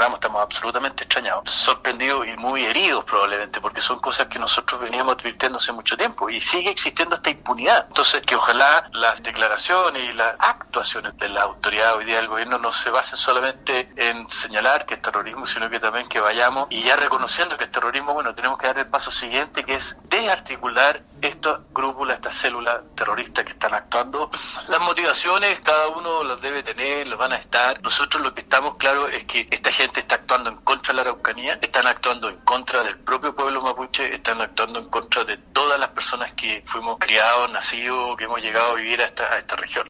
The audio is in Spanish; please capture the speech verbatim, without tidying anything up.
Ramos estamos absolutamente extrañados, sorprendidos y muy heridos probablemente, porque son cosas que nosotros veníamos advirtiendo hace mucho tiempo y sigue existiendo esta impunidad. Entonces, que ojalá las declaraciones y las actuaciones de la autoridad hoy día del gobierno no se basen solamente en señalar que es terrorismo, sino que también que vayamos y ya reconociendo que es terrorismo, bueno, tenemos que dar el paso siguiente, que es desarticular estas grúpulas, estas células terroristas que están actuando. Las motivaciones cada uno las debe tener, las van a estar. Nosotros lo que estamos claros es que esta gente está actuando en contra de la Araucanía, están actuando en contra del propio pueblo mapuche, están actuando en contra de todas las personas que fuimos criados, nacidos, que hemos llegado a vivir a esta, a esta región.